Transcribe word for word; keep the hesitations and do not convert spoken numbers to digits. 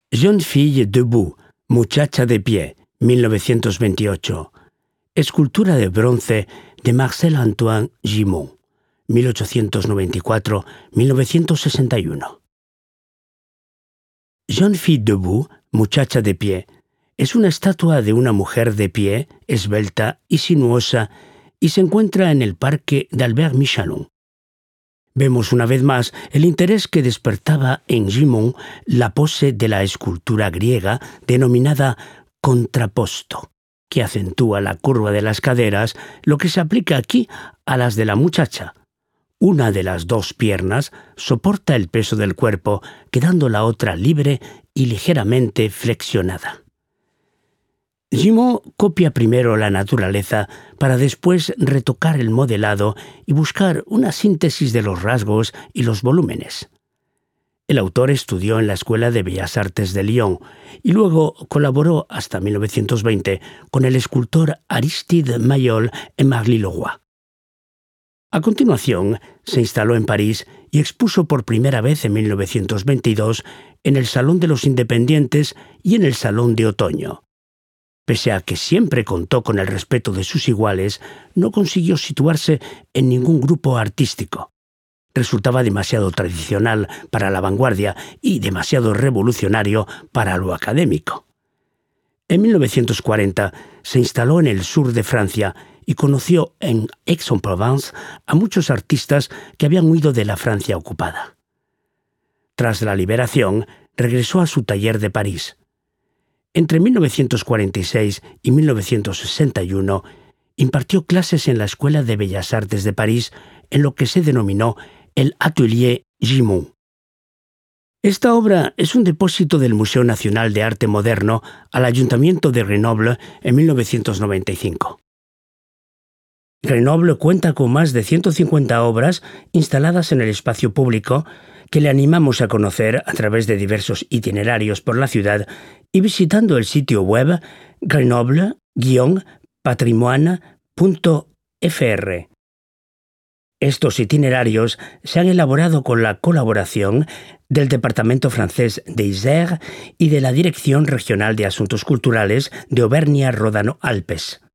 Jeune fille debout, muchacha de pie, mil novecientos veintiocho. Escultura de bronce de Marcel-Antoine Gimond, mil ochocientos noventa y cuatro a mil novecientos sesenta y uno. Jeune fille debout, muchacha de pie, es una estatua de una mujer de pie, esbelta y sinuosa, y se encuentra en el parque d'Albert Michalon. Vemos una vez más el interés que despertaba en Gimond la pose de la escultura griega denominada contrapposto, que acentúa la curva de las caderas, lo que se aplica aquí a las de la muchacha. Una de las dos piernas soporta el peso del cuerpo, quedando la otra libre y ligeramente flexionada. Gimond copia primero la naturaleza para después retocar el modelado y buscar una síntesis de los rasgos y los volúmenes. El autor estudió en la Escuela de Bellas Artes de Lyon y luego colaboró hasta mil novecientos veinte con el escultor Aristide Maillol en Marly-le-Roi. A continuación, se instaló en París y expuso por primera vez en mil novecientos veintidós en el Salón de los Independientes y en el Salón de Otoño. Pese a que siempre contó con el respeto de sus iguales, no consiguió situarse en ningún grupo artístico. Resultaba demasiado tradicional para la vanguardia y demasiado revolucionario para lo académico. En mil novecientos cuarenta se instaló en el sur de Francia y conoció en Aix-en-Provence a muchos artistas que habían huido de la Francia ocupada. Tras la liberación, regresó a su taller de París. Entre mil novecientos cuarenta y seis y mil novecientos sesenta y uno impartió clases en la Escuela de Bellas Artes de París en lo que se denominó el Atelier Gimond. Esta obra es un depósito del Museo Nacional de Arte Moderno al Ayuntamiento de Grenoble en mil novecientos noventa y cinco. Grenoble cuenta con más de ciento cincuenta obras instaladas en el espacio público que le animamos a conocer a través de diversos itinerarios por la ciudad y visitando el sitio web grenoble guion patrimoine punto f r. Estos itinerarios se han elaborado con la colaboración del Departamento francés de Isère y de la Dirección Regional de Asuntos Culturales de Auvernia-Ródano-Alpes.